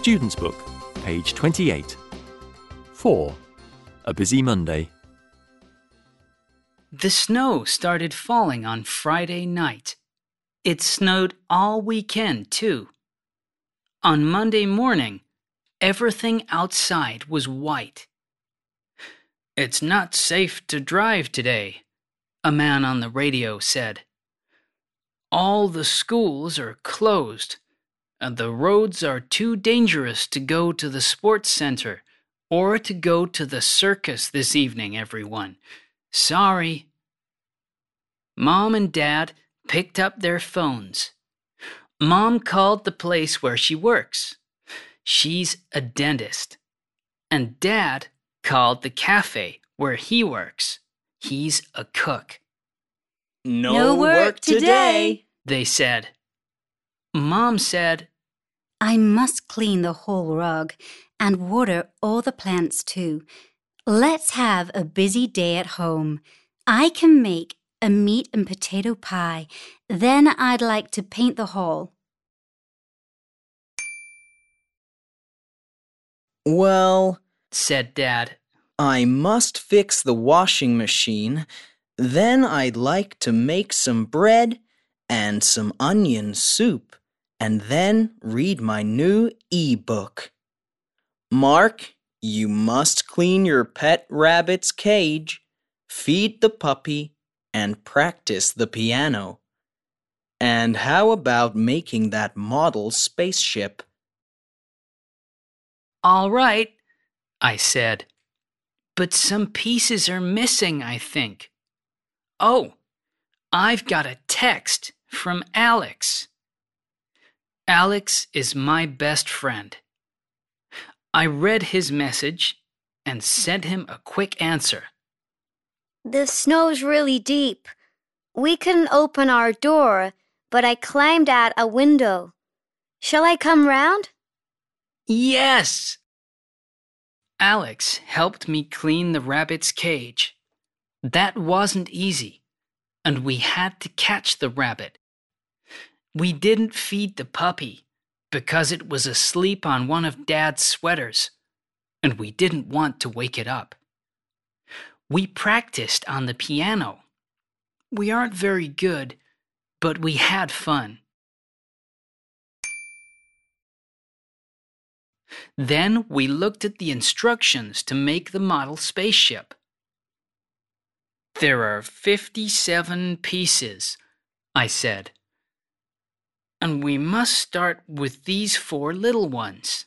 Student's Book, page 28. 4. A Busy Monday. The snow started falling on Friday night. It snowed all weekend, too. On Monday morning, everything outside was white. "It's not safe to drive today," a man on the radio said. "All the schools are closed, and the roads are too dangerous to go to the sports center or to go to the circus this evening, everyone. Sorry." Mom and Dad picked up their phones. Mom called the place where she works. She's a dentist. And Dad called the cafe where he works. He's a cook. No work today, they said. Mom said, "I must clean the whole rug and water all the plants too. Let's have a busy day at home. I can make a meat and potato pie. Then I'd like to paint the hall." Well, said Dad, I must fix the washing machine. Then I'd like to make some bread and some onion soup, and then read my new e-book. Mark, you must clean your pet rabbit's cage, feed the puppy, and practice the piano. And how about making that model spaceship? "All right," I said. "But some pieces are missing, I think. Oh, I've got a text from Alex." Alex is my best friend. I read his message and sent him a quick answer. "The snow's really deep. We couldn't open our door, but I climbed out a window. Shall I come round?" Yes! Alex helped me clean the rabbit's cage. That wasn't easy, and we had to catch the rabbit. We didn't feed the puppy because it was asleep on one of Dad's sweaters, and we didn't want to wake it up. We practiced on the piano. We aren't very good, but we had fun. Then we looked at the instructions to make the model spaceship. "There are 57 pieces," I said. "And we must start with these 4 little ones."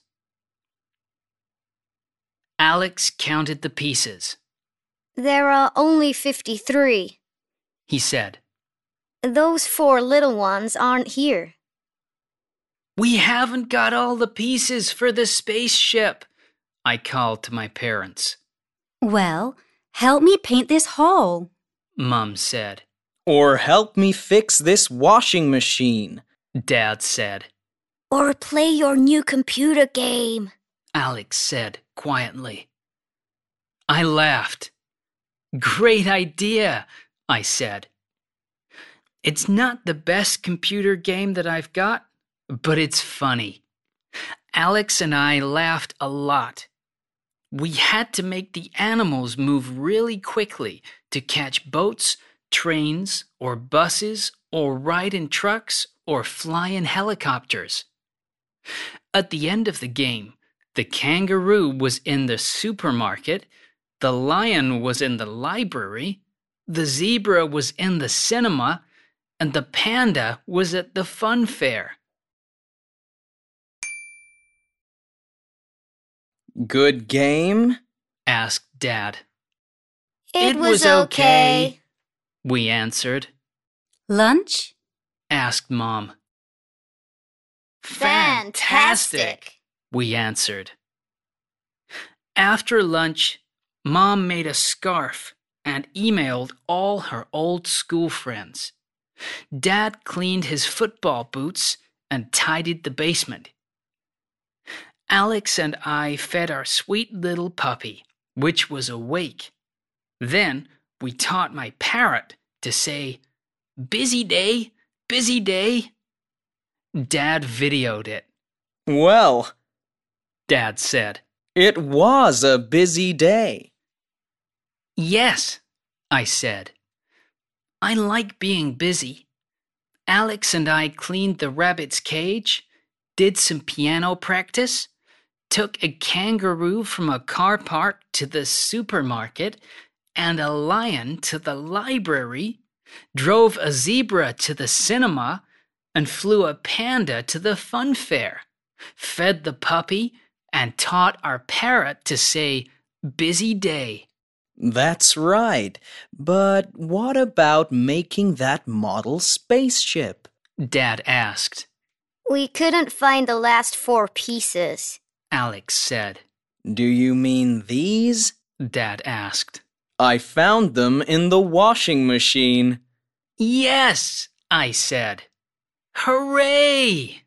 Alex counted the pieces. "There are only 53. He said. Those 4 little ones aren't here." "We haven't got all the pieces for the spaceship," I called to my parents. "Well, help me paint this hall," Mom said. Or help me fix this washing machine, Dad said. "Or play your new computer game," Alex said quietly. I laughed. "Great idea," I said. "It's not the best computer game that I've got, but it's funny." Alex and I laughed a lot. We had to make the animals move really quickly to catch boats, trains, or buses, or ride in trucks, or fly in helicopters. At the end of the game, the kangaroo was in the supermarket, the lion was in the library, the zebra was in the cinema, and the panda was at the fun fair. Good game? Asked Dad. It was okay," we answered. "Lunch?" Asked Mom. "Fantastic," we answered. After lunch, Mom made a scarf and emailed all her old school friends. Dad cleaned his football boots and tidied the basement. Alex and I fed our sweet little puppy, which was awake. Then we taught my parrot to say, "Busy day, busy day." Dad videoed it. Well, Dad said. It was a busy day. Yes, I said. I like being busy. Alex and I cleaned the rabbit's cage, did some piano practice, took a kangaroo from a car park to the supermarket, and a lion to the library, drove a zebra to the cinema, and flew a panda to the fun fair, fed the puppy, and taught our parrot to say, busy day. That's right. But what about making that model spaceship? Dad asked. We couldn't find the last 4 pieces. Alex said. Do you mean these? Dad asked. I found them in the washing machine. Yes, I said. Hooray!